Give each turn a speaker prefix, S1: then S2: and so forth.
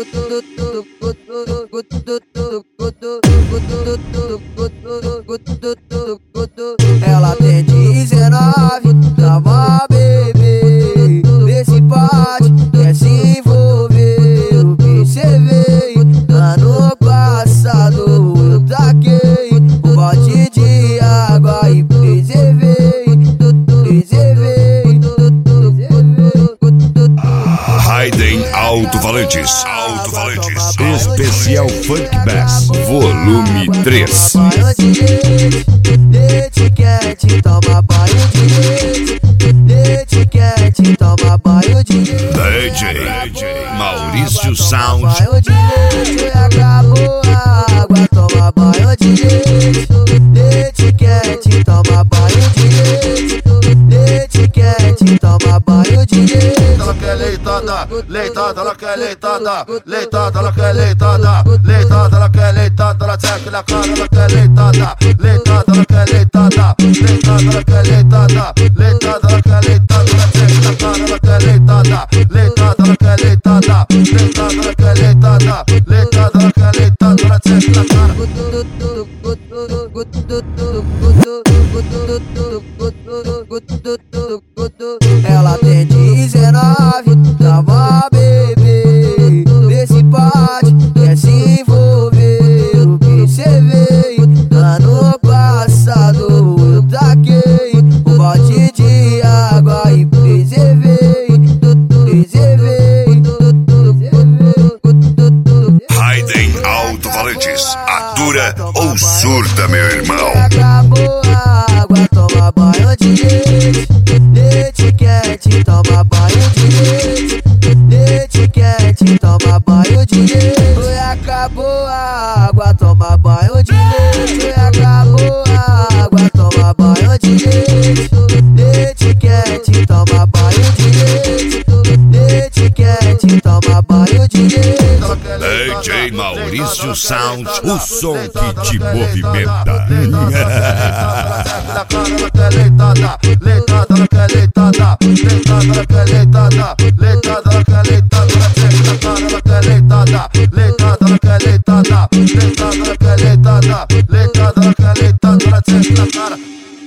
S1: Ela tem 19, tava bebê. Nesse pode quer se envolver. O que cê veio ano passado, eu taquei um balde de água e preservei.
S2: Raiden Alto Valentis. Especial Funk Bass, volume 3.
S1: Leite quente, toma banho de leite. Leite quente, toma banho de leite.
S2: DJ Maurício Sound.
S1: Banho de leite, acabou a água, toma banho de leite. Leite quente, toma banho de leite. Leite quente, toma banho de leite.
S3: Ela quer leitada, leitada, ela quer leitada, leitada, ela quer leitada, leitada, ela quer leitada, ela seca na cara, ela quer leitada, leitada, ela quer leitada, leitada, ela quer leitada, leitada, ela quer leitada, ela seca na cara, ela quer leitada, leitada, ela quer leitada, leitada, ela quer leitada, leitada, ela quer leitada, ela seca na cara.
S1: Ela tem 19, tava bebê. Nesse pode quer se envolver. O que cê veio ano passado, eu taquei um balde de água e preservei.
S2: Raiden Alto Valentis. Atura ou surta, meu irmão.
S1: Acabou a água, toma banho de leite. Leite quente, toma banho de leite. Leite quente, toma banho de leite. Oi, acabou a água, toma banho de leite. Oi, acabou a água, toma banho de leite. Leite quente, toma banho de leite. Leite quente, toma banho de leite.
S2: DJ Maurício Sound, o som que te movimenta.
S3: Ela quer leitada, leitada, ela quer leitada, leitada, ela quer leitada, leitada, ela quer leitada, ela seca na cara, ela quer leitada, leitada, ela quer leitada, leitada, ela quer leitada, leitada, ela quer leitada, ela seca na cara.